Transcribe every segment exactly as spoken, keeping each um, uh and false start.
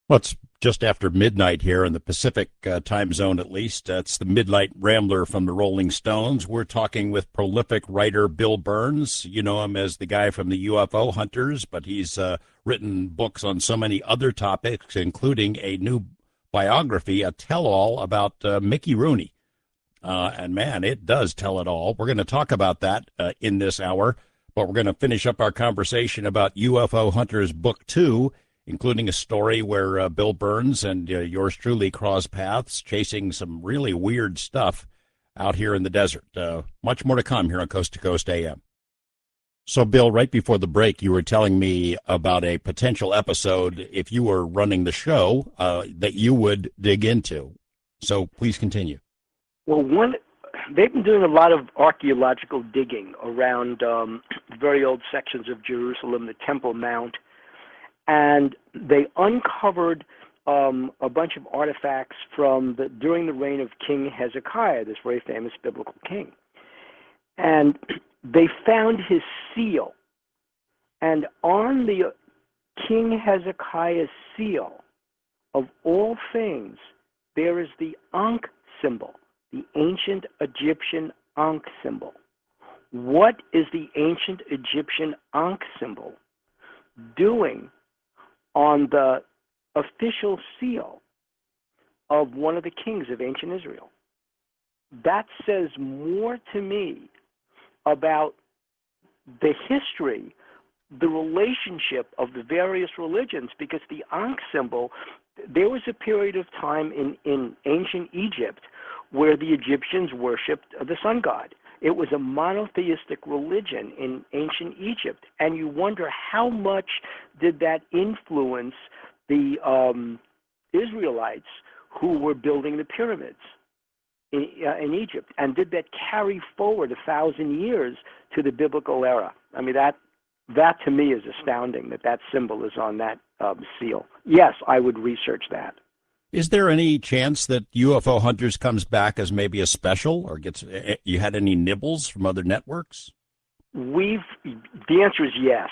Well, it's just after midnight here in the Pacific uh, time zone, at least. That's the Midnight Rambler from the Rolling Stones. We're talking with prolific writer Bill Burns. You know him as the guy from the U F O Hunters, but he's uh, written books on so many other topics, including a new biography, a tell all about uh, Mickey Rooney. Uh, and man, it does tell it all. We're going to talk about that uh, in this hour, but we're going to finish up our conversation about U F O Hunters Book Two, including a story where uh, Bill Burns and uh, yours truly cross paths, chasing some really weird stuff out here in the desert. Uh, much more to come here on Coast to Coast A M. So, Bill, right before the break, you were telling me about a potential episode, if you were running the show, uh, that you would dig into. So please continue. Well, one, they've been doing a lot of archaeological digging around um, very old sections of Jerusalem, the Temple Mount, and they uncovered um, a bunch of artifacts from the, during the reign of King Hezekiah, this very famous biblical king. And they found his seal, and on the King Hezekiah's seal, of all things, there is the Ankh symbol, the ancient Egyptian Ankh symbol. What is the ancient Egyptian Ankh symbol doing on the official seal of one of the kings of ancient Israel? That says more to me about the history, the relationship of the various religions, because the Ankh symbol, there was a period of time in, in ancient Egypt where the Egyptians worshipped the sun god. It was a monotheistic religion in ancient Egypt, and you wonder how much did that influence the um, Israelites who were building the pyramids in, uh, in Egypt, and did that carry forward a thousand years to the biblical era? I mean, that that to me is astounding that that symbol is on that um, seal. Yes, I would research that. Is there any chance that U F O Hunters comes back as maybe a special, or gets you had any nibbles from other networks? We've the answer is yes.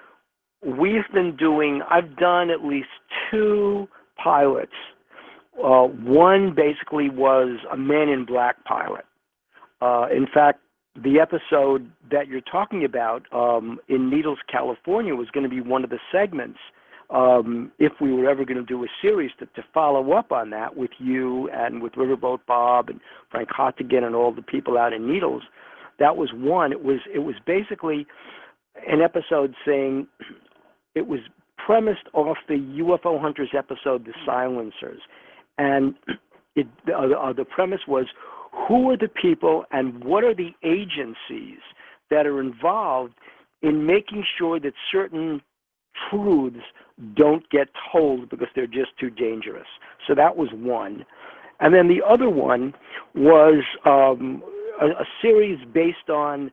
We've been doing. I've done at least two pilots. Uh, one basically was a Man in Black pilot. Uh, in fact, the episode that you're talking about um, in Needles, California, was going to be one of the segments. Um, if we were ever going to do a series to, to follow up on that with you and with Riverboat Bob and Frank Hottigan and all the people out in Needles, that was one. It was it was basically an episode saying it was premised off the U F O Hunters episode, The Silencers, and it, uh, the premise was, who are the people and what are the agencies that are involved in making sure that certain truths don't get told because they're just too dangerous? So that was one. And then the other one was um, a, a series based on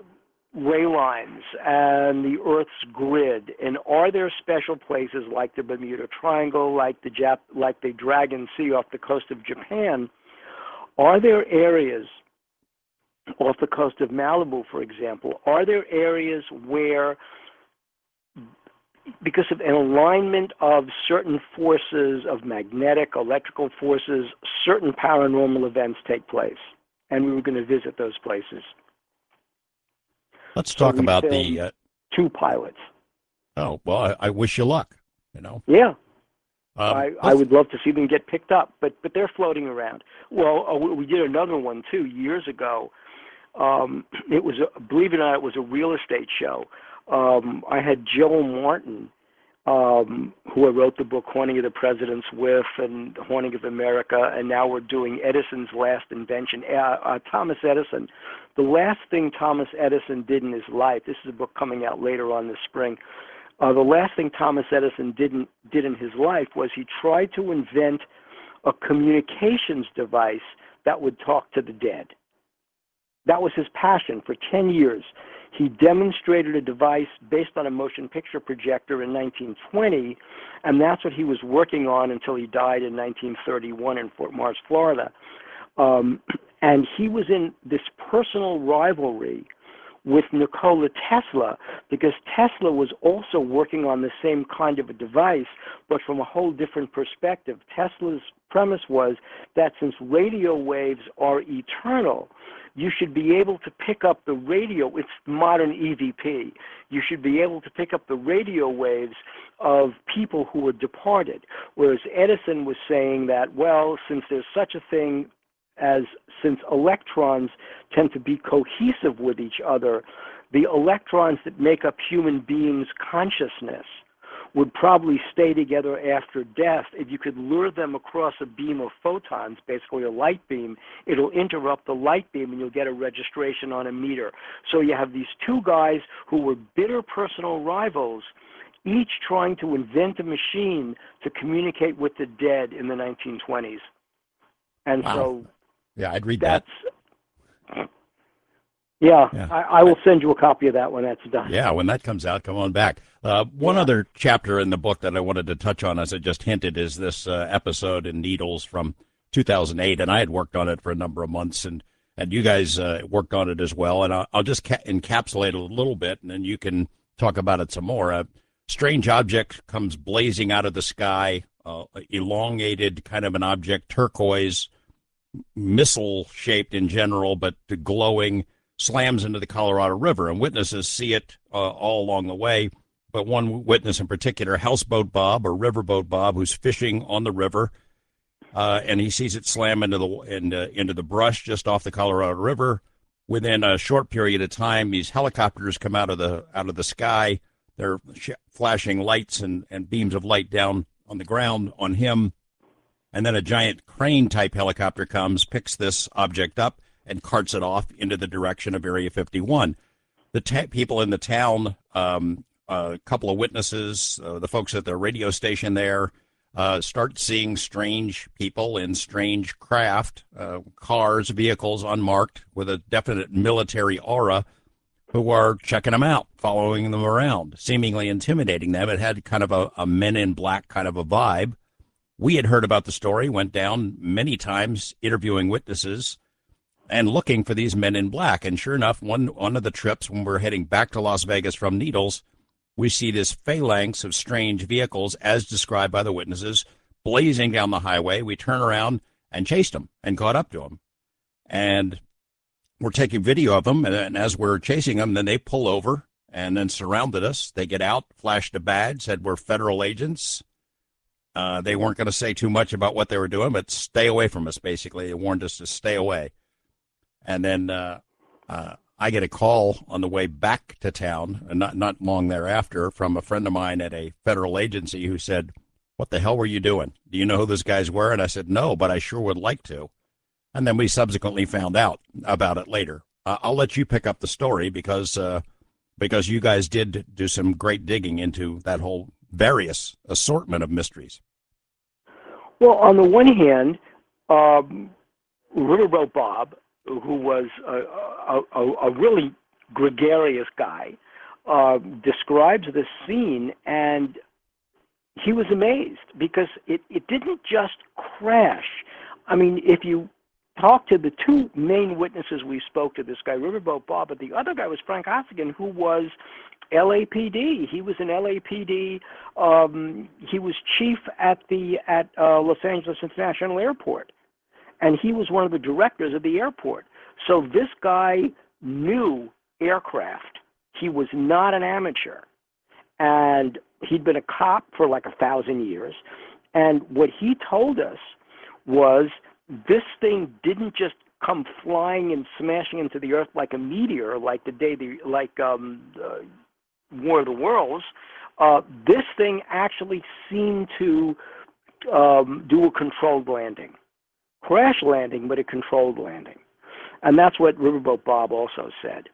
ray lines and the Earth's grid. And are there special places like the Bermuda Triangle, like the Jap- like the Dragon Sea off the coast of Japan? Are there areas off the coast of Malibu, for example? Are there areas where, because of an alignment of certain forces, of magnetic, electrical forces, certain paranormal events take place? And we were going to visit those places. Let's So talk we about filmed the. Uh, two pilots. oh well, I, I wish you luck. You know. Yeah. Um, I, I let's- would love to see them get picked up, but but they're floating around. Well, uh, we we did another one too years ago. Um, it was, a, believe it or not, it was a real estate show. Um, I had Joel Martin, um, who I wrote the book Haunting of the Presidents with, and Haunting of America, and now we're doing Edison's Last Invention. Uh, uh, Thomas Edison, the last thing Thomas Edison did in his life, this is a book coming out later on this spring, uh, the last thing Thomas Edison didn't, did in his life was he tried to invent a communications device that would talk to the dead. That was his passion for ten years. He demonstrated a device based on a motion picture projector in nineteen twenty, and that's what he was working on until he died in nineteen thirty-one in Fort Myers, Florida. Um, and he was in this personal rivalry with Nikola Tesla, because Tesla was also working on the same kind of a device, but from a whole different perspective. Tesla's premise was that since radio waves are eternal, you should be able to pick up the radio, it's modern E V P, you should be able to pick up the radio waves of people who were departed. Whereas Edison was saying that, well, since there's such a thing as, since electrons tend to be cohesive with each other, the electrons that make up human beings' consciousness would probably stay together after death. If you could lure them across a beam of photons, basically a light beam, it'll interrupt the light beam and you'll get a registration on a meter. So you have these two guys who were bitter personal rivals, each trying to invent a machine to communicate with the dead in the nineteen twenties. And wow. so yeah, I'd read that's, that. Yeah, yeah. I, I will send you a copy of that when that's done. Yeah, when that comes out, come on back. Uh, one yeah. other chapter in the book that I wanted to touch on, as I just hinted, is this uh, episode in Needles from two thousand eight, and I had worked on it for a number of months, and, and you guys uh, worked on it as well, and I'll, I'll just ca- encapsulate it a little bit, and then you can talk about it some more. A strange object comes blazing out of the sky, uh, elongated kind of an object, turquoise, missile-shaped in general, but glowing, slams into the Colorado River, and witnesses see it uh, all along the way. But one witness in particular, Houseboat Bob or Riverboat Bob, who's fishing on the river, uh, and he sees it slam into the into, into the brush just off the Colorado River. Within a short period of time, these helicopters come out of the out of the sky. They're sh- flashing lights and, and beams of light down on the ground on him, and then a giant crane-type helicopter comes, picks this object up, and carts it off into the direction of Area fifty-one. The ta- people in the town, um, a couple of witnesses, uh, the folks at the radio station there, uh, start seeing strange people in strange craft, uh, cars, vehicles unmarked with a definite military aura, who are checking them out, following them around, seemingly intimidating them. It had kind of a, a Men in Black kind of a vibe. We had heard about the story, went down many times interviewing witnesses and looking for these men in black. And sure enough, one, one of the trips when we're heading back to Las Vegas from Needles, we see this phalanx of strange vehicles, as described by the witnesses, blazing down the highway. We turn around and chased them and caught up to them. And we're taking video of them, and, and as we're chasing them, then they pull over and then surrounded us. They get out, flashed a badge, said we're federal agents. Uh, they weren't going to say too much about what they were doing, but stay away from us, basically. They warned us to stay away. And then uh, uh, I get a call on the way back to town, and not, not long thereafter, from a friend of mine at a federal agency who said, what the hell were you doing? Do you know who those guys were? And I said, no, but I sure would like to. And then we subsequently found out about it later. Uh, I'll let you pick up the story because uh, because you guys did do some great digging into that whole various assortment of mysteries. Well, on the one hand, um, Riverboat Bob, who was a, a, a really gregarious guy, uh, describes this scene, and he was amazed because it, it didn't just crash. I mean, if you talk to the two main witnesses we spoke to, this guy, Riverboat Bob, but the other guy was Frank Ossigan, who was L A P D. He was an L A P D. Um, he was chief at the at uh, Los Angeles International Airport, and he was one of the directors of the airport. So this guy knew aircraft. He was not an amateur, and he'd been a cop for like a thousand years. And what he told us was this thing didn't just come flying and smashing into the earth like a meteor, like the day the like um, uh, War of the Worlds. Uh, this thing actually seemed to um, do a controlled landing, crash landing, but a controlled landing, and that's what Riverboat Bob also said.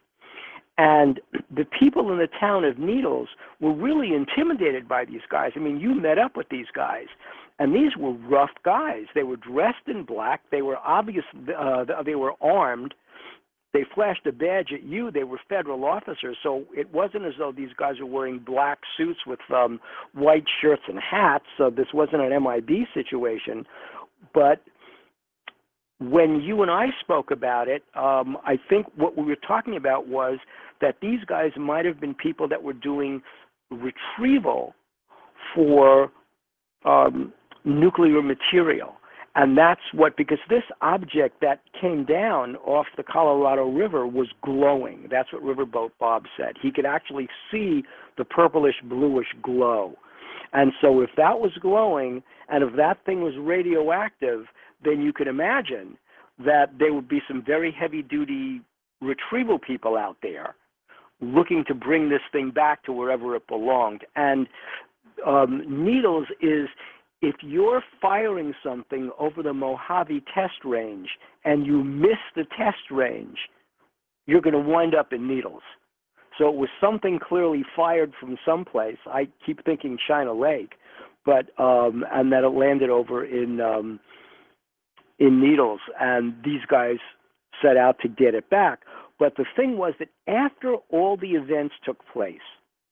And the people in the town of Needles were really intimidated by these guys. I mean, you met up with these guys, and these were rough guys. They were dressed in black. They were obvious. Uh, they were armed. They flashed a badge at you. They were federal officers. So it wasn't as though these guys were wearing black suits with um, white shirts and hats. So this wasn't an M I B situation. But when you and I spoke about it, um, I think what we were talking about was that these guys might have been people that were doing retrieval for um, nuclear material. And that's what, because this object that came down off the Colorado River was glowing. That's what Riverboat Bob said. He could actually see the purplish bluish glow. And so if that was glowing and if that thing was radioactive, then you could imagine that there would be some very heavy-duty retrieval people out there looking to bring this thing back to wherever it belonged. And um, Needles is, if you're firing something over the Mojave test range and you miss the test range, you're going to wind up in Needles. So it was something clearly fired from someplace. I keep thinking China Lake, but um, and that it landed over in um, in Needles, and these guys set out to get it back. But the thing was that after all the events took place,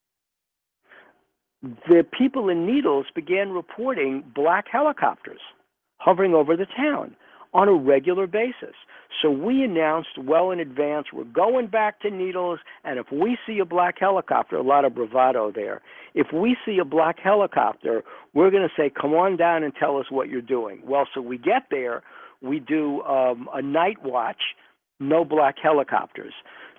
the people in Needles began reporting black helicopters hovering over the town on a regular basis. So we announced well in advance, we're going back to Needles, and if we see a black helicopter, a lot of bravado there, if we see a black helicopter, we're going to say, come on down and tell us what you're doing. Well, so we get there, we do um, a night watch, no black helicopters.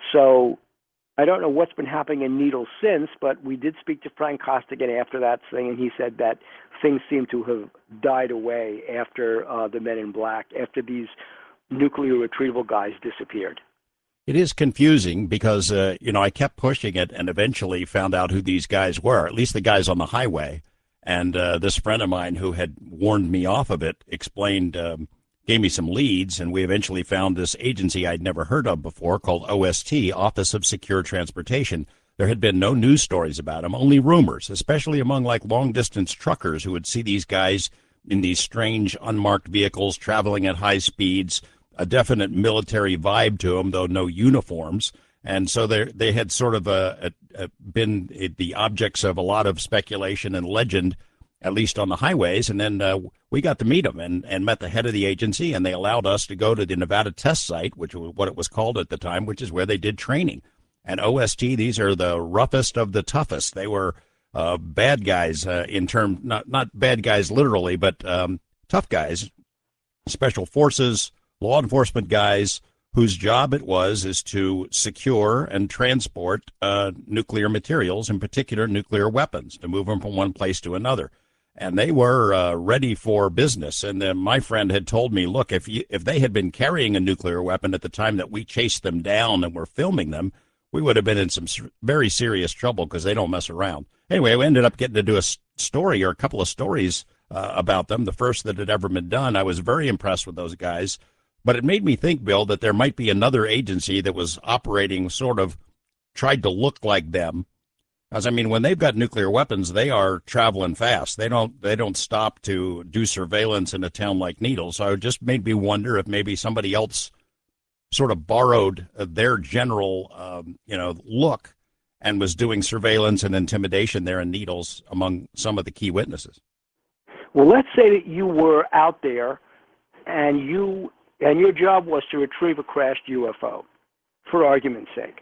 So I don't know what's been happening in Needles since, but we did speak to Frank Costigan after that thing, and he said that things seem to have died away after uh, the Men in Black, after these nuclear retrieval guys disappeared. It is confusing because, uh, you know, I kept pushing it and eventually found out who these guys were, at least the guys on the highway. And uh, this friend of mine who had warned me off of it explained, um, gave me some leads, and we eventually found this agency I'd never heard of before called O S T, Office of Secure Transportation. There had been no news stories about them, only rumors, especially among like long-distance truckers who would see these guys in these strange unmarked vehicles traveling at high speeds, a definite military vibe to them, though no uniforms. And so they they had sort of a, a, a been the objects of a lot of speculation and legend, at least on the highways. And then uh, we got to meet them and, and met the head of the agency, and they allowed us to go to the Nevada test site, which was what it was called at the time, which is where they did training. And O S T, these are the roughest of the toughest. They were uh, bad guys uh, in term, not, not bad guys literally, but um, tough guys, special forces, law enforcement guys whose job it was is to secure and transport uh, nuclear materials, in particular nuclear weapons, to move them from one place to another. And they were uh, ready for business. And then my friend had told me, look, if you, if they had been carrying a nuclear weapon at the time that we chased them down and were filming them, we would have been in some very serious trouble because they don't mess around. Anyway, we ended up getting to do a story or a couple of stories uh, about them, the first that had ever been done. I was very impressed with those guys. But it made me think, Bill, that there might be another agency that was operating sort of, tried to look like them. Because, I mean, when they've got nuclear weapons, they are traveling fast. They don't they don't stop to do surveillance in a town like Needles. So it just made me wonder if maybe somebody else sort of borrowed their general, um, you know, look and was doing surveillance and intimidation there in Needles among some of the key witnesses. Well, let's say that you were out there and you and your job was to retrieve a crashed U F O, for argument's sake.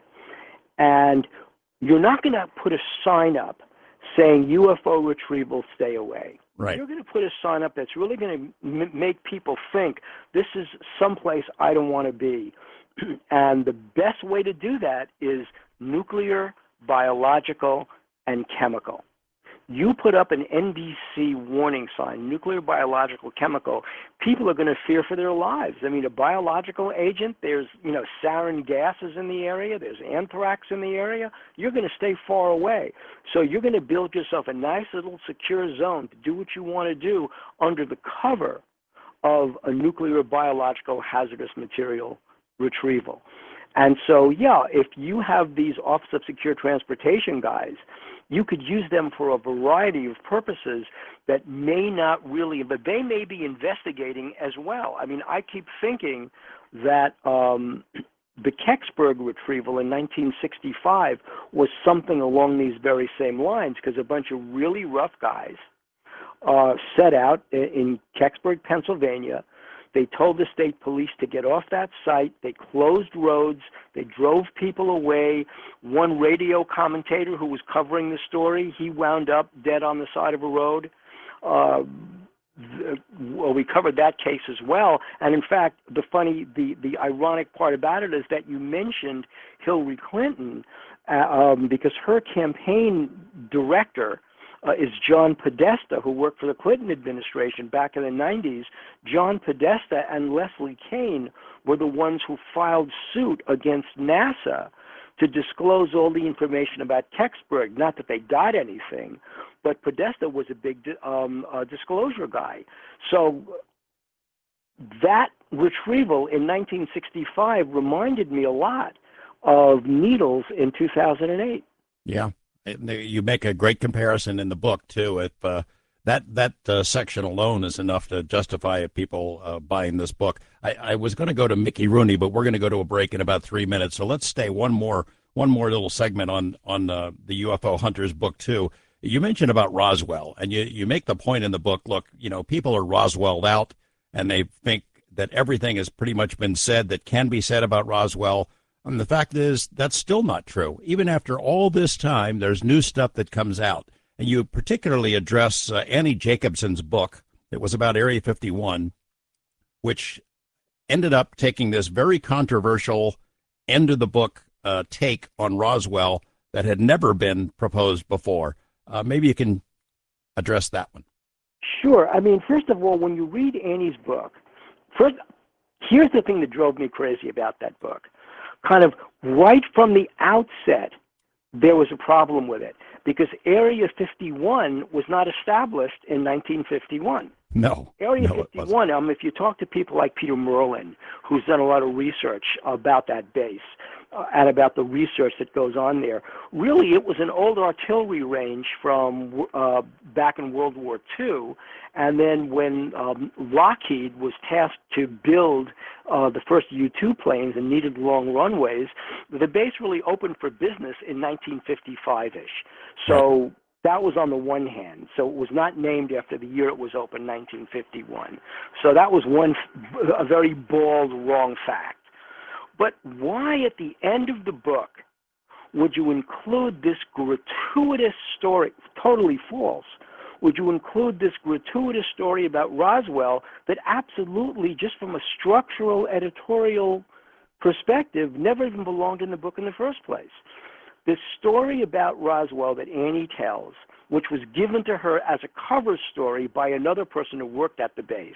And you're not going to put a sign up saying U F O retrieval, stay away. Right. You're going to put a sign up that's really going to m- make people think this is someplace I don't want to be. And the best way to do that is nuclear, biological, and chemical. You put up an N B C warning sign, nuclear, biological, chemical, people are going to fear for their lives. I mean, a biological agent, there's, you know, sarin gases in the area, there's anthrax in the area, you're going to stay far away. So you're going to build yourself a nice little secure zone to do what you want to do under the cover of a nuclear, biological, hazardous material retrieval. And so, yeah, if you have these Office of Secure Transportation guys, you could use them for a variety of purposes that may not really, but they may be investigating as well. I mean, I keep thinking that um, the Kecksburg retrieval in nineteen sixty-five was something along these very same lines, because a bunch of really rough guys uh, set out in Kecksburg, Pennsylvania. They told the state police to get off that site. They closed roads. They drove people away. One radio commentator who was covering the story, he wound up dead on the side of a road. Uh, well, we covered that case as well. And in fact, the funny, the, the ironic part about it is that you mentioned Hillary Clinton uh, um, because her campaign director uh, is John Podesta, who worked for the Clinton administration back in the nineties. John Podesta and Leslie Kean were the ones who filed suit against NASA to disclose all the information about Kecksburg. Not that they got anything, but Podesta was a big um, uh, disclosure guy. So that retrieval in nineteen sixty-five reminded me a lot of Needles in two thousand eight. Yeah, you make a great comparison in the book, too. If uh, that that uh, section alone is enough to justify people uh, buying this book. I, I was going to go to Mickey Rooney, but we're going to go to a break in about three minutes. So let's stay one more one more little segment on on uh, the U F O Hunters book too. You mentioned about Roswell, and you you make the point in the book. Look, you know, people are Roswelled out, and they think that everything has pretty much been said that can be said about Roswell. And the fact is, that's still not true. Even after all this time, there's new stuff that comes out. And you particularly address uh, Annie Jacobson's book. It was about Area fifty-one, which ended up taking this very controversial end of the book uh, take on Roswell that had never been proposed before. Uh, maybe you can address that one. Sure. I mean, first of all, when you read Annie's book, first, here's the thing that drove me crazy about that book. Kind of right from the outset, there was a problem with it because Area fifty-one was not established in nineteen fifty-one. No. Area no, fifty-one, um, if you talk to people like Peter Merlin, who's done a lot of research about that base uh, and about the research that goes on there, really it was an old artillery range from uh, back in World War Two. And then when um, Lockheed was tasked to build uh, the first U two planes and needed long runways, the base really opened for business in nineteen fifty-five-ish. So right. That was on the one hand. So it was not named after the year it was opened, nineteen fifty-one. So that was one, a very bald, wrong fact. But why at the end of the book would you include this gratuitous story, totally false, would you include this gratuitous story about Roswell that absolutely, just from a structural editorial perspective, never even belonged in the book in the first place? This story about Roswell that Annie tells, which was given to her as a cover story by another person who worked at the base,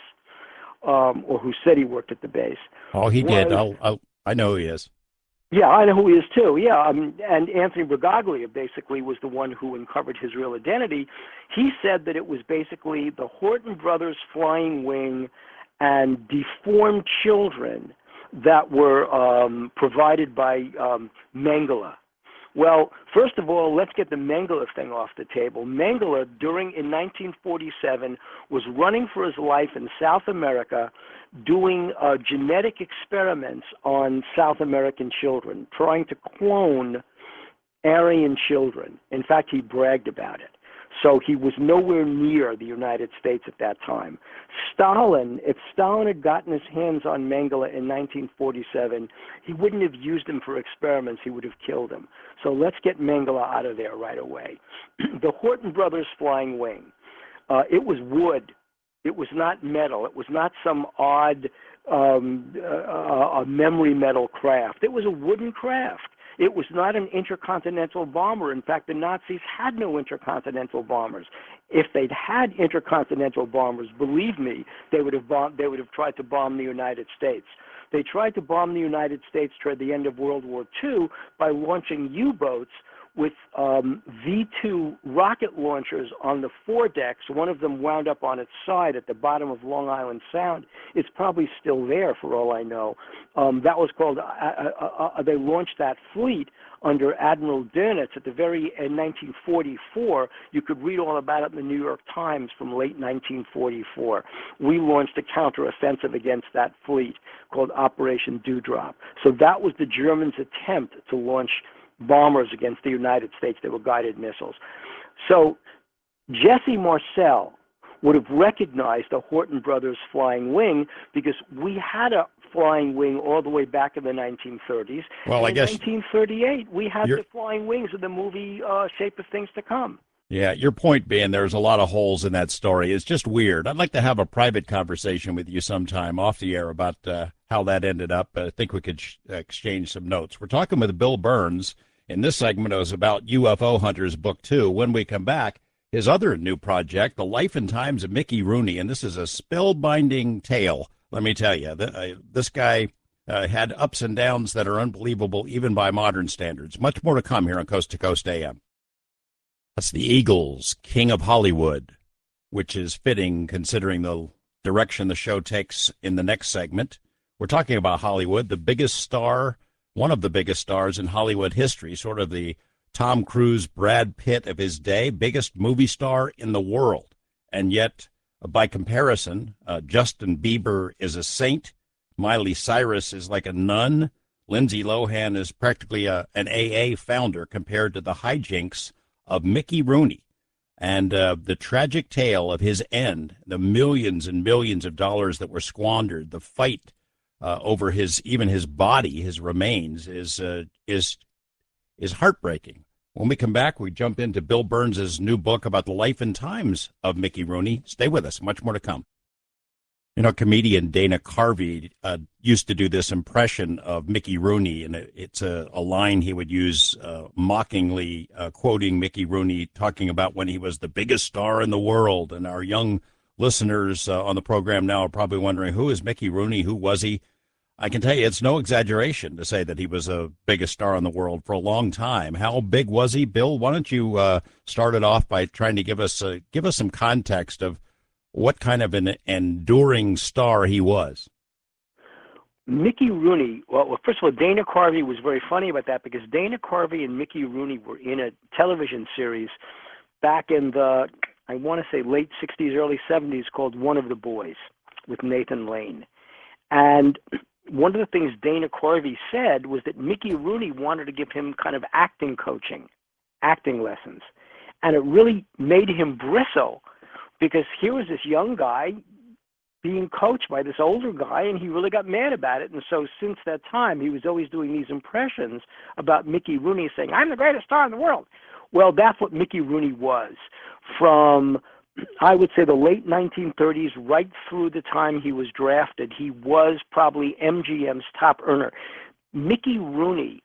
um, or who said he worked at the base. Oh, he was, did. I'll, I'll, I know who he is. Yeah, I know who he is too. Yeah, um, and Anthony Bragaglia basically was the one who uncovered his real identity. He said that it was basically the Horton brothers' flying wing and deformed children that were um, provided by um, Mengele. Well, first of all, let's get the Mengele thing off the table. Mengele, during in nineteen forty-seven, was running for his life in South America, doing uh, genetic experiments on South American children, trying to clone Aryan children. In fact, he bragged about it. So he was nowhere near the United States at that time. Stalin, if Stalin had gotten his hands on Mengele in nineteen forty-seven, he wouldn't have used him for experiments. He would have killed him. So let's get Mengele out of there right away. The Horton brothers' flying wing, uh, it was wood. It was not metal. It was not some odd um, uh, a memory metal craft. It was a wooden craft. It was not an intercontinental bomber. In fact, the Nazis had no intercontinental bombers. If they'd had intercontinental bombers, believe me, they would have bombed, they would have tried to bomb the United States. They tried to bomb the United States toward the end of World War Two by launching U-boats with um, V two rocket launchers on the foredecks. One of them wound up on its side at the bottom of Long Island Sound. It's probably still there for all I know. Um, that was called, uh, uh, uh, they launched that fleet under Admiral Dönitz at the very, in nineteen forty-four. You could read all about it in the New York Times from late nineteen forty-four. We launched a counteroffensive against that fleet called Operation Dewdrop. So that was the Germans' attempt to launch bombers against the United States. They were guided missiles. So Jesse Marcel would have recognized the Horton Brothers Flying Wing, because we had a flying wing all the way back in the nineteen thirties. Well, and I in guess nineteen thirty-eight, we had you're, the flying wings of the movie uh, Shape of Things to Come. yeah, your point being there's a lot of holes in that story. It's just weird. I'd like to have a private conversation with you sometime off the air about uh, how that ended up. I think we could sh- exchange some notes. We're talking with Bill Birnes. In this segment, it was about U F O Hunters Book Two. When we come back, his other new project, The Life and Times of Mickey Rooney, and this is a spellbinding tale. Let me tell you, th- uh, this guy uh, had ups and downs that are unbelievable, even by modern standards. Much more to come here on Coast to Coast A M. That's the Eagles, King of Hollywood, which is fitting considering the direction the show takes in the next segment. We're talking about Hollywood, the biggest star, one of the biggest stars in Hollywood history, sort of the Tom Cruise, Brad Pitt of his day, biggest movie star in the world. And yet, by comparison, uh, Justin Bieber is a saint. Miley Cyrus is like a nun. Lindsay Lohan is practically a, an A A founder compared to the hijinks of Mickey Rooney. And uh, the tragic tale of his end, the millions and millions of dollars that were squandered, the fight uh, over his even his body, his remains, is uh, is is heartbreaking. When we come back, we jump into Bill Birnes' new book about the life and times of Mickey Rooney. Stay with us. Much more to come. You know, comedian Dana Carvey uh, used to do this impression of Mickey Rooney, and it, it's a, a line he would use uh, mockingly, uh, quoting Mickey Rooney, talking about when he was the biggest star in the world. And our young listeners uh, on the program now are probably wondering, who is Mickey Rooney? Who was he? I can tell you it's no exaggeration to say that he was the biggest star in the world for a long time. How big was he? Bill, why don't you uh, start it off by trying to give us uh, give us some context of what kind of an enduring star he was. Mickey Rooney, well, first of all, Dana Carvey was very funny about that, because Dana Carvey and Mickey Rooney were in a television series back in the, I want to say, late sixties, early seventies, called One of the Boys with Nathan Lane. And one of the things Dana Carvey said was that Mickey Rooney wanted to give him kind of acting coaching, acting lessons. And it really made him bristle, because here was this young guy being coached by this older guy, and he really got mad about it. And so since that time, he was always doing these impressions about Mickey Rooney, saying, "I'm the greatest star in the world." Well, that's what Mickey Rooney was from, I would say, the late nineteen thirties right through the time he was drafted. He was probably M G M's top earner. Mickey Rooney,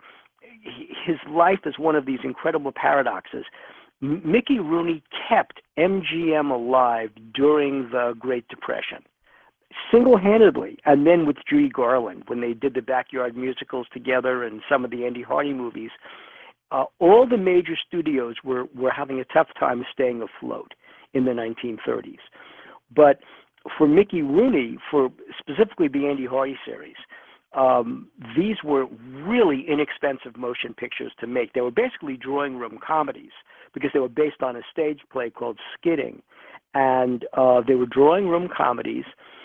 his life is one of these incredible paradoxes. Mickey Rooney kept M G M alive during the Great Depression, single-handedly, and then with Judy Garland, when they did the backyard musicals together and some of the Andy Hardy movies, uh, all the major studios were, were having a tough time staying afloat in the nineteen thirties. But for Mickey Rooney, for specifically the Andy Hardy series, Um, these were really inexpensive motion pictures to make. They were basically drawing room comedies because they were based on a stage play called Skidding. And uh, they were drawing room comedies.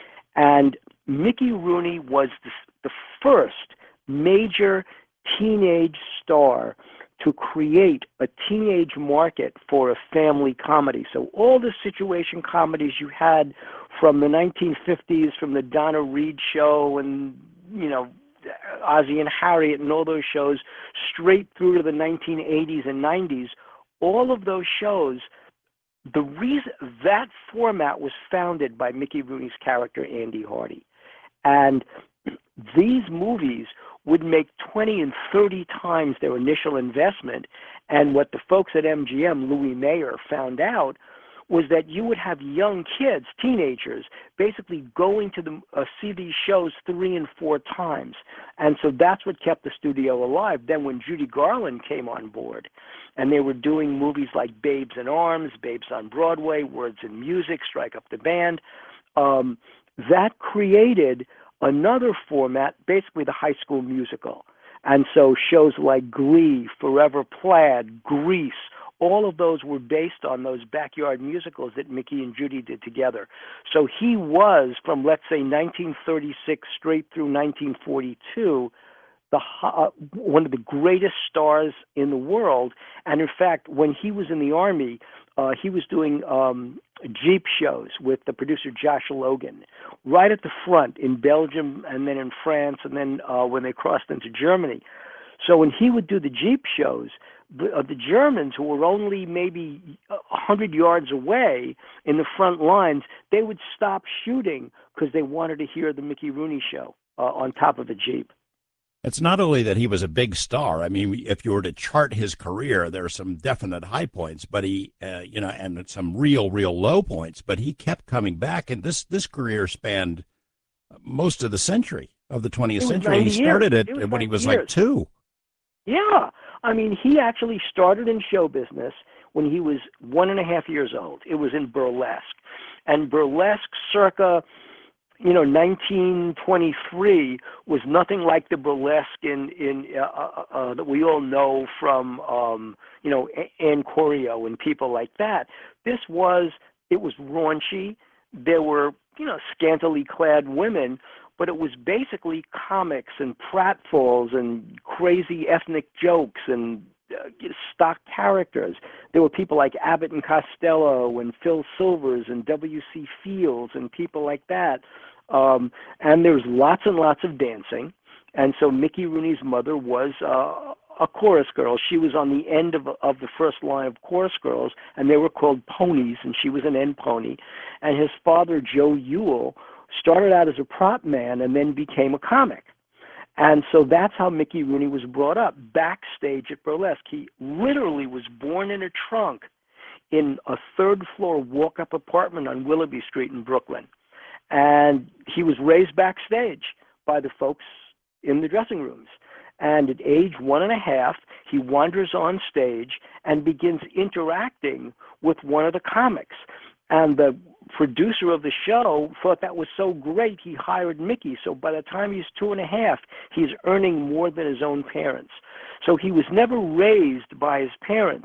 And Mickey Rooney was the, the first major teenage star to create a teenage market for a family comedy. So all the situation comedies you had from the nineteen fifties, from the Donna Reed show and you know, Ozzie and Harriet and all those shows, straight through to the nineteen eighties and nineties, all of those shows, the reason that format was founded by Mickey Rooney's character, Andy Hardy. And these movies would make twenty and thirty times their initial investment. And what the folks at M G M, Louis Mayer, found out was that you would have young kids, teenagers, basically going to the, uh, see these shows three and four times. And so that's what kept the studio alive. Then when Judy Garland came on board, and they were doing movies like Babes in Arms, Babes on Broadway, Words and Music, Strike Up the Band, um, that created another format, basically the High School Musical. And so shows like Glee, Forever Plaid, Grease, all of those were based on those backyard musicals that Mickey and Judy did together. So he was, from let's say nineteen thirty-six straight through nineteen forty-two, the uh, one of the greatest stars in the world. And in fact, when he was in the Army, uh, he was doing um, Jeep shows with the producer Josh Logan, right at the front in Belgium and then in France, and then uh, when they crossed into Germany. So when he would do the Jeep shows, the, uh, the Germans, who were only maybe a hundred yards away in the front lines, they would stop shooting because they wanted to hear the Mickey Rooney show uh, on top of the Jeep. It's not only that he was a big star. I mean, if you were to chart his career, there are some definite high points, but he, uh, you know, and some real, real low points. But he kept coming back, and this this career spanned most of the century of the twentieth century. He started years. it, it when he was years. like two. Yeah, I mean, he actually started in show business when he was one and a half years old. It was in burlesque, and burlesque circa, you know, nineteen twenty-three was nothing like the burlesque in in uh, uh, uh, that we all know from um, you know, Ann Corio and people like that. This was it was raunchy. There were, you know, scantily clad women, but it was basically comics and pratfalls and crazy ethnic jokes and uh, stock characters. There were people like Abbott and Costello and Phil Silvers and W C Fields and people like that. Um, and there was lots and lots of dancing. And so Mickey Rooney's mother was uh, a chorus girl. She was on the end of, of the first line of chorus girls, and they were called ponies, and she was an end pony. And his father, Joe Ewell, started out as a prop man and then became a comic. And so that's how Mickey Rooney was brought up, backstage at burlesque. He literally was born in a trunk in a third-floor walk-up apartment on Willoughby Street in Brooklyn. And he was raised backstage by the folks in the dressing rooms. And at age one and a half, he wanders on stage and begins interacting with one of the comics. And the producer of the show thought that was so great, he hired Mickey. So by the time he's two and a half, he's earning more than his own parents. So he was never raised by his parents.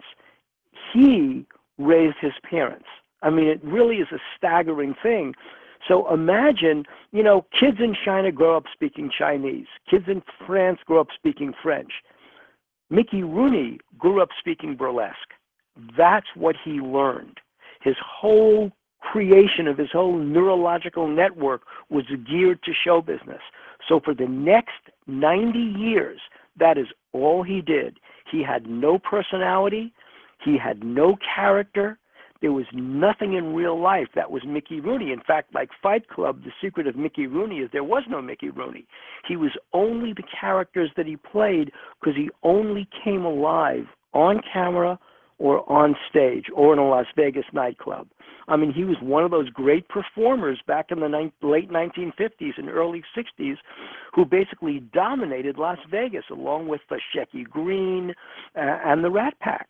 He raised his parents. I mean, it really is a staggering thing. So imagine, you know, kids in China grow up speaking Chinese. Kids in France grow up speaking French. Mickey Rooney grew up speaking burlesque. That's what he learned. His whole creation of his whole neurological network was geared to show business. So for the next ninety years, that is all he did. He had no personality. He had no character. There was nothing in real life that was Mickey Rooney. In fact, like Fight Club, the secret of Mickey Rooney is there was no Mickey Rooney. He was only the characters that he played because he only came alive on camera or on stage or in a Las Vegas nightclub. I mean, he was one of those great performers back in the ni- late nineteen fifties and early sixties who basically dominated Las Vegas along with the Shecky Green uh, and the Rat Pack.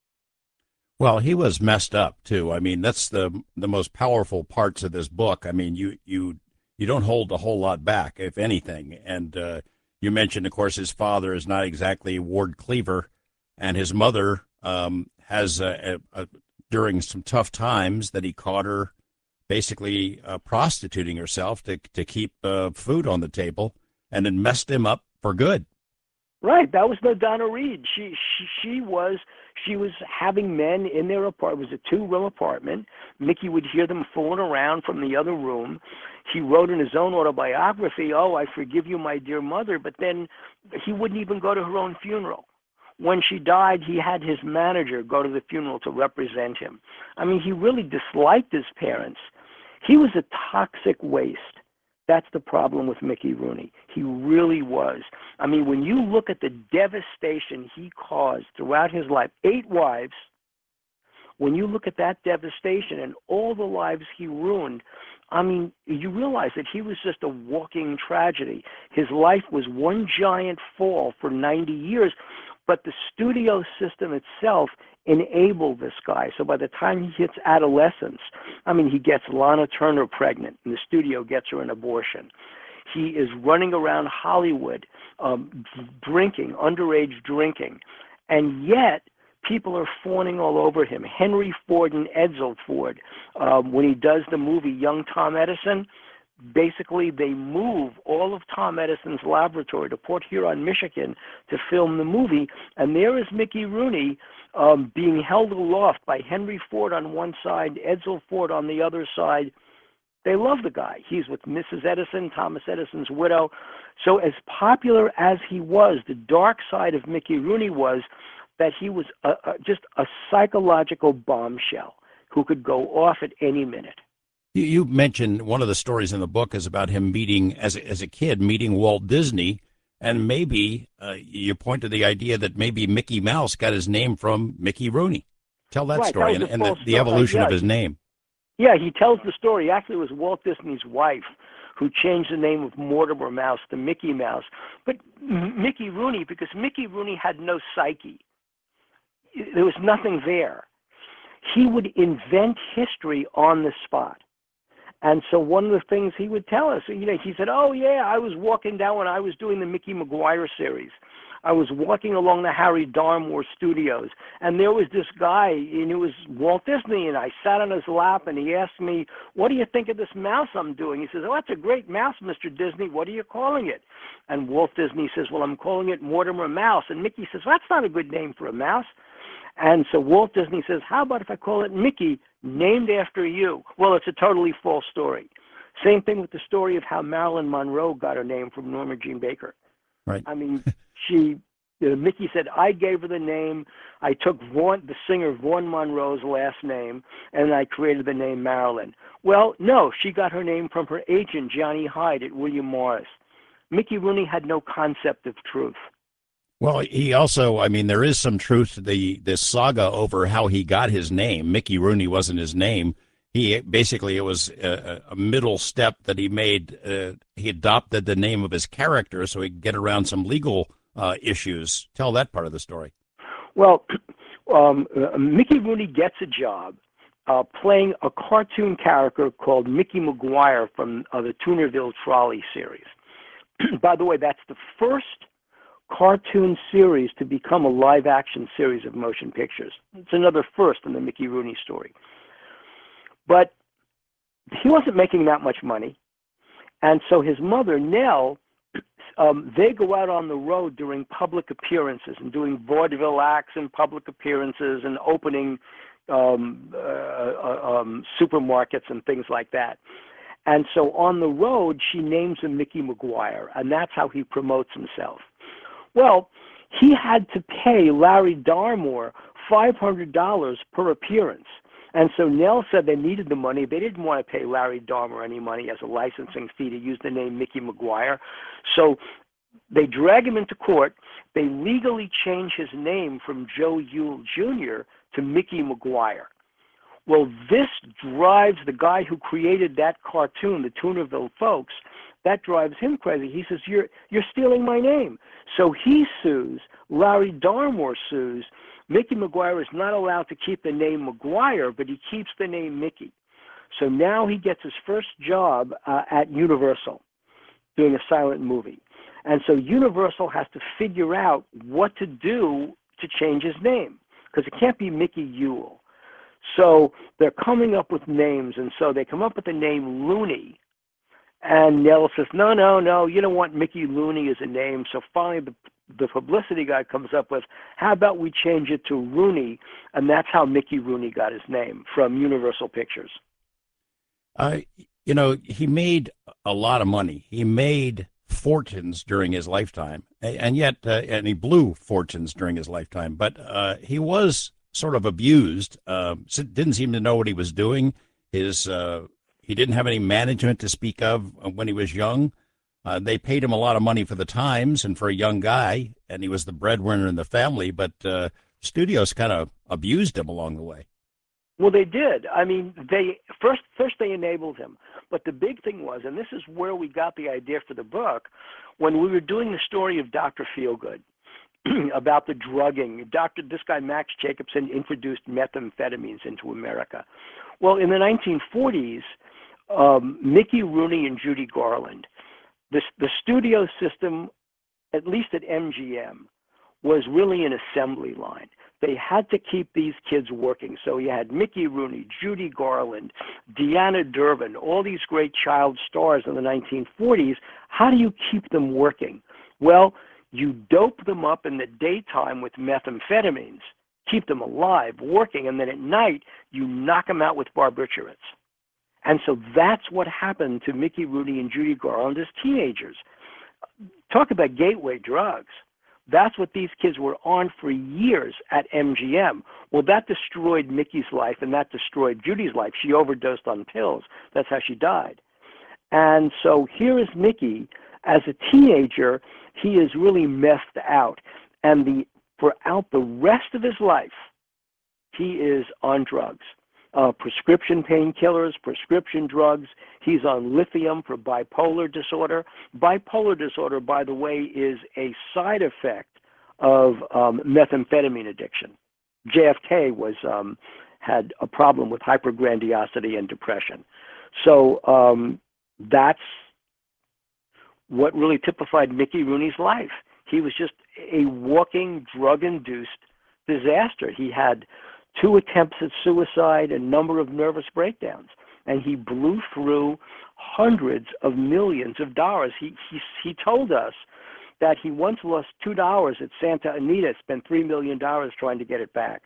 Well, he was messed up too. I mean, that's the the most powerful parts of this book. I mean, you you you don't hold a whole lot back, if anything. And uh, you mentioned, of course, his father is not exactly Ward Cleaver, and his mother um, has a, a, a, during some tough times that he caught her basically uh, prostituting herself to to keep uh, food on the table, and it messed him up for good. Right, that was no Donna Reed. She she she was she was having men in their apartment. It was a two-room apartment. Mickey would hear them fooling around from the other room. He wrote in his own autobiography, "Oh, I forgive you, my dear mother," but then he wouldn't even go to her own funeral. When she died, he had his manager go to the funeral to represent him. I mean, he really disliked his parents. He was a toxic waste. That's the problem with Mickey Rooney. He really was. I mean, when you look at the devastation he caused throughout his life, eight wives, when you look at that devastation and all the lives he ruined, I mean, you realize that he was just a walking tragedy. His life was one giant fall for ninety years, but the studio system itself enabled this guy. So by the time he hits adolescence, I mean, he gets Lana Turner pregnant, and the studio gets her an abortion. He is running around Hollywood, um, drinking, underage drinking, and yet people are fawning all over him. Henry Ford and Edsel Ford, um, when he does the movie Young Tom Edison, basically they move all of Tom Edison's laboratory to Port Huron, Michigan, to film the movie, and there is Mickey Rooney um, being held aloft by Henry Ford on one side, Edsel Ford on the other side. They love the guy. He's with Missus Edison, Thomas Edison's widow. So as popular as he was, the dark side of Mickey Rooney was that he was a, a, just a psychological bombshell who could go off at any minute. You, you mentioned one of the stories in the book is about him meeting, as a, as a kid, meeting Walt Disney, and maybe uh, you point to the idea that maybe Mickey Mouse got his name from Mickey Rooney. Tell that right, story that and, and the, the the evolution uh, yeah, of his name. Yeah, he tells the story. Actually, it was Walt Disney's wife who changed the name of Mortimer Mouse to Mickey Mouse. But Mickey Rooney, because Mickey Rooney had no psyche. There was nothing there. He would invent history on the spot. And so one of the things he would tell us, you know, he said, oh, yeah, I was walking down when I was doing the Mickey Maguire series. I was walking along the Harry Darmore studios, and there was this guy, and it was Walt Disney, and I sat on his lap, and he asked me, what do you think of this mouse I'm doing? He says, oh, that's a great mouse, Mister Disney. What are you calling it? And Walt Disney says, well, I'm calling it Mortimer Mouse. And Mickey says, well, that's not a good name for a mouse. And so Walt Disney says, how about if I call it Mickey, named after you? Well, it's a totally false story. Same thing with the story of how Marilyn Monroe got her name from Norma Jean Baker. Right. I mean, she, you know, Mickey said, I gave her the name. I took Vaughn, the singer Vaughn Monroe's last name, and I created the name Marilyn. Well, no, she got her name from her agent, Johnny Hyde, at William Morris. Mickey Rooney had no concept of truth. Well, he also, I mean, there is some truth to the this saga over how he got his name. Mickey Rooney wasn't his name. He basically, it was a, a middle step that he made. Uh, he adopted the name of his character so he could get around some legal uh, issues. Tell that part of the story. Well, um, uh, Mickey Rooney gets a job uh, playing a cartoon character called Mickey Maguire from uh, the Toonerville Trolley series. By the way, that's the first cartoon series to become a live-action series of motion pictures. It's another first in the Mickey Rooney story. But he wasn't making that much money, and so his mother, Nell, um, they go out on the road during public appearances and doing vaudeville acts and public appearances and opening um, uh, uh, um, supermarkets and things like that. And so on the road, she names him Mickey Maguire, and that's how he promotes himself. Well, he had to pay Larry Darmore five hundred dollars per appearance. And so Nell said they needed the money. They didn't want to pay Larry Darmore any money as a licensing fee to use the name Mickey Maguire. So they drag him into court. They legally change his name from Joe Yule Junior to Mickey Maguire. Well, this drives the guy who created that cartoon, the Toonerville folks, that drives him crazy. He says, you're, you're stealing my name. So he sues. Larry Darmore sues. Mickey Maguire is not allowed to keep the name Maguire, but he keeps the name Mickey. So now he gets his first job uh, at Universal doing a silent movie. And so Universal has to figure out what to do to change his name, because it can't be Mickey Yule. So they're coming up with names, and so they come up with the name Looney. And Nell says, no, no, no, you don't want Mickey Looney as a name. So finally the, the publicity guy comes up with, how about we change it to Rooney? And that's how Mickey Rooney got his name, from Universal Pictures. Uh, you know, he made a lot of money. He made fortunes during his lifetime, and yet, uh, and he blew fortunes during his lifetime. But uh, he was sort of abused. Uh, didn't seem to know what he was doing. His uh, he didn't have any management to speak of when he was young. Uh, they paid him a lot of money for the times and for a young guy, and he was the breadwinner in the family. But uh, studios kind of abused him along the way. Well, they did. I mean, they first first they enabled him, but the big thing was, and this is where we got the idea for the book, when we were doing the story of Doctor Feelgood about the drugging. Doctor, this guy Max Jacobson introduced methamphetamines into America. Well, in the nineteen forties, um, Mickey Rooney and Judy Garland, the the studio system, at least at M G M, was really an assembly line. They had to keep these kids working. So you had Mickey Rooney, Judy Garland, Deanna Durbin, all these great child stars in the nineteen forties. How do you keep them working? Well, you dope them up in the daytime with methamphetamines, keep them alive, working, and then at night you knock them out with barbiturates. And so that's what happened to Mickey Rooney and Judy Garland as teenagers. Talk about gateway drugs. That's what these kids were on for years at M G M. Well, that destroyed Mickey's life, and that destroyed Judy's life. She overdosed on pills. That's how she died. And so here is Mickey. As a teenager, he is really messed out. And the throughout the rest of his life, he is on drugs. Uh, prescription painkillers, prescription drugs. He's on lithium for bipolar disorder. Bipolar disorder, by the way, is a side effect of um, methamphetamine addiction. J F K was um, had a problem with hypergrandiosity and depression. So um, that's what really typified Mickey Rooney's life. He was just a walking drug-induced disaster. He had two attempts at suicide, a number of nervous breakdowns, and he blew through hundreds of millions of dollars. He, he, he told us that he once lost two dollars at Santa Anita, spent three million dollars trying to get it back.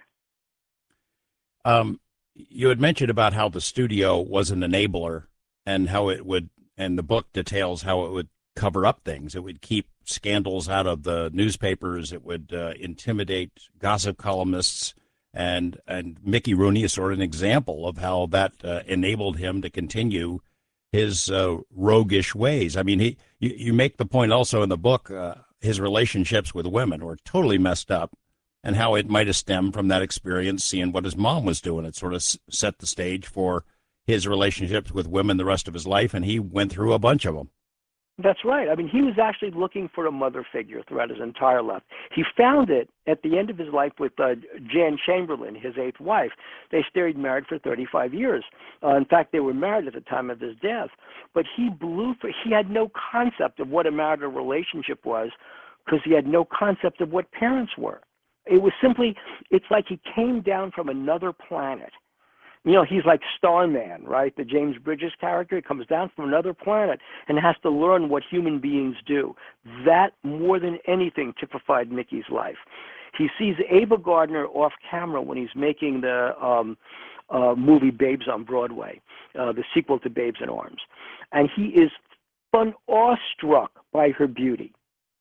Um, you had mentioned about how the studio was an enabler and how it would, and the book details how it would cover up things. It would keep scandals out of the newspapers. It would uh, intimidate gossip columnists. And and Mickey Rooney is sort of an example of how that uh, enabled him to continue his uh, roguish ways. I mean, he you, you make the point also in the book, uh, his relationships with women were totally messed up, and how it might have stemmed from that experience, seeing what his mom was doing. It sort of s- set the stage for his relationships with women the rest of his life, and he went through a bunch of them. That's right. I mean, he was actually looking for a mother figure throughout his entire life. He found it at the end of his life with uh, Jan Chamberlain, his eighth wife. They stayed married for thirty-five years. Uh, in fact, they were married at the time of his death. But he blew for, he had no concept of what a marital relationship was because he had no concept of what parents were. It was simply, it's like he came down from another planet. You know, he's like Starman, right? The James Bridges character. He comes down from another planet and has to learn what human beings do. That, more than anything, typified Mickey's life. He sees Ava Gardner off camera when he's making the um, uh, movie Babes on Broadway, uh, the sequel to Babes in Arms. And he is fun, awestruck by her beauty.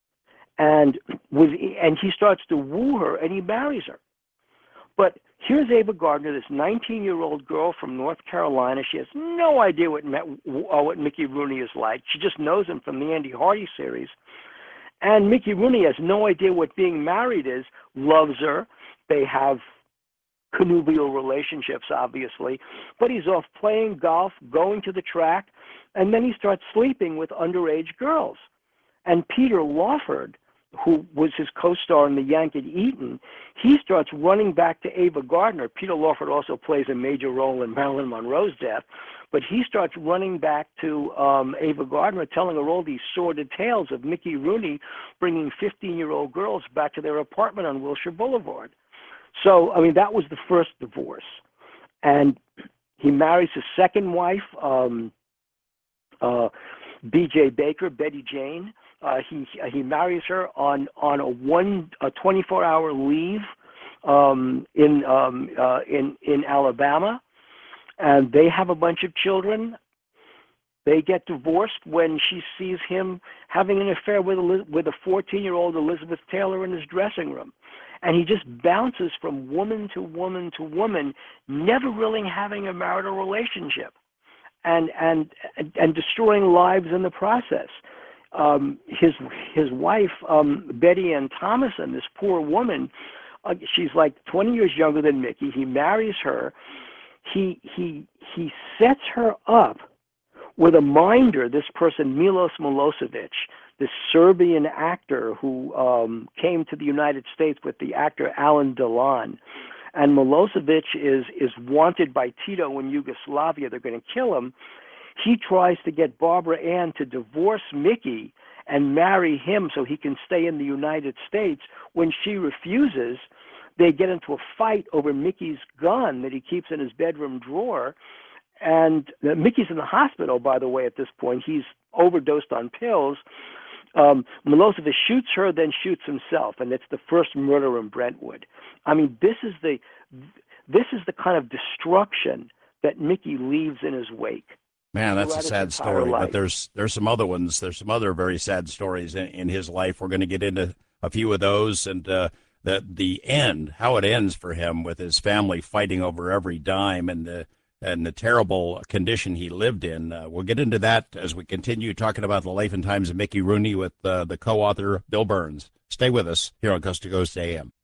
And, with, and he starts to woo her, and he marries her. But here's Ava Gardner, this nineteen-year-old girl from North Carolina. She has no idea what, what Mickey Rooney is like. She just knows him from the Andy Hardy series. And Mickey Rooney has no idea what being married is, loves her. They have connubial relationships, obviously. But he's off playing golf, going to the track, and then he starts sleeping with underage girls. And Peter Lawford, who was his co-star in The Yank at Eton, he starts running back to Ava Gardner. Peter Lawford also plays a major role in Marilyn Monroe's death, but he starts running back to um, Ava Gardner, telling her all these sordid tales of Mickey Rooney bringing fifteen-year-old girls back to their apartment on Wilshire Boulevard. So, I mean, that was the first divorce. And he marries his second wife, um, uh, B J Baker, Betty Jane. Uh, he he marries her on on a one a twenty-four hour leave um, in um, uh, in in Alabama, and they have a bunch of children. They get divorced when she sees him having an affair with a, with a fourteen-year-old Elizabeth Taylor in his dressing room, and he just bounces from woman to woman to woman, never really having a marital relationship, and and and destroying lives in the process. Um, his his wife, um, Betty Ann Thomason, this poor woman, uh, she's like twenty years younger than Mickey. He marries her. He he he sets her up with a minder. This person, Milos Milosevic, this Serbian actor who um, came to the United States with the actor Alan Delon. And Milosevic is is wanted by Tito in Yugoslavia. They're going to kill him. He tries to get Barbara Ann to divorce Mickey and marry him so he can stay in the United States. When she refuses, they get into a fight over Mickey's gun that he keeps in his bedroom drawer. And uh, Mickey's in the hospital, by the way, at this point. He's overdosed on pills. Um, Milosevic shoots her, then shoots himself, and it's the first murder in Brentwood. I mean, this is the this is the kind of destruction that Mickey leaves in his wake. Man, that's a sad story. But there's there's some other ones. There's some other very sad stories in, in his life. We're going to get into a few of those, and uh, the the end, how it ends for him with his family fighting over every dime, and the and the terrible condition he lived in. Uh, we'll get into that as we continue talking about the life and times of Mickey Rooney with uh, the co-author Bill Birnes. Stay with us here on Coast to Coast A M.